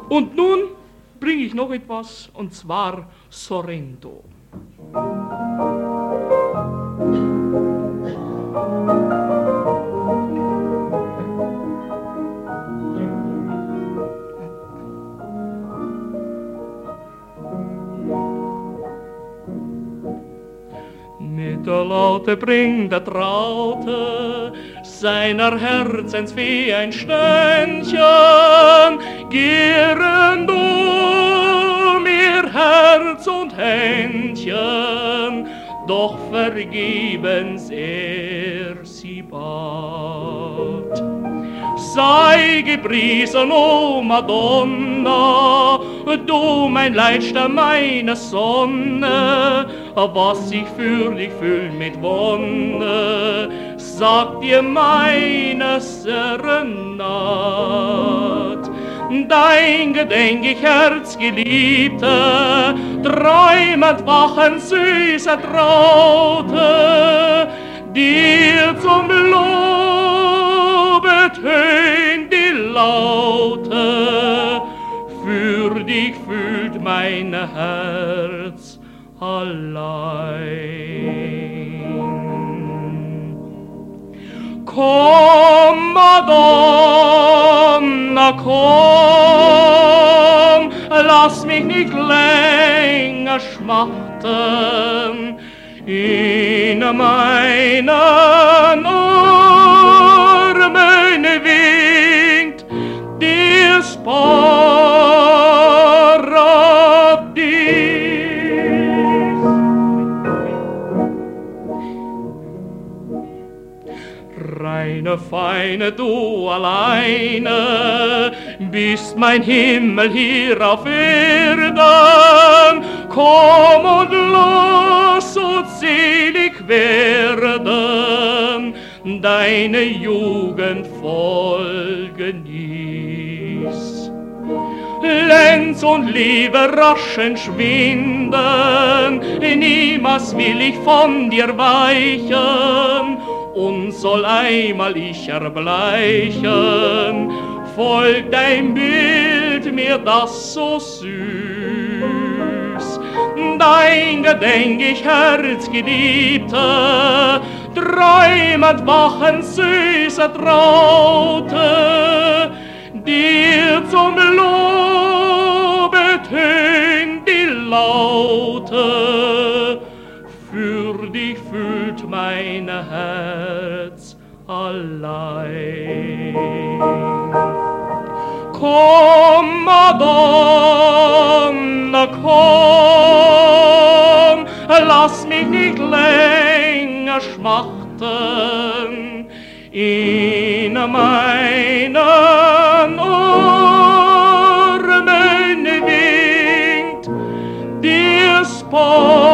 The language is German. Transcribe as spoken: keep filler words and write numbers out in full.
Und nun bringe ich noch etwas, und zwar Sorrento. Mit der Laute bringt der Traute seiner Herzensfee ein Ständchen, gieren du mir Herz und Händchen, doch vergebens er sie bat. Sei gepriesen, o Madonna, du mein Leitster, meine Sonne, was sich für dich fühlt mit Wonne, sagt dir meine Serenat. Dein Gedenk ich, Herzgeliebte, träumend wachen, süße Traute, dir zum Lobe tönt die Laute, für dich fühlt mein Herz allein. Komm, Madonna, komm, lass mich nicht länger schmachten, in meinen Armen winkt das Paradies. Reine, feine, du alleine bist mein Himmel hier auf Erden. Komm und lass uns selig werden, deine Jugend voll genieß. Lenz und Liebe rasch entschwinden, niemals will ich von dir weichen, und soll einmal ich erbleichen, folgt dein Bild mir das so süß. Dein Gedenk ich, Herzgeliebte, träumend wachen, süße Traute, dir zum Lobe tönt die Laute, für dich fühlt mein Herz allein. Komm, Madonna, komm, lass mich nicht länger schmachten, in meinen Armen winkt dir Sport.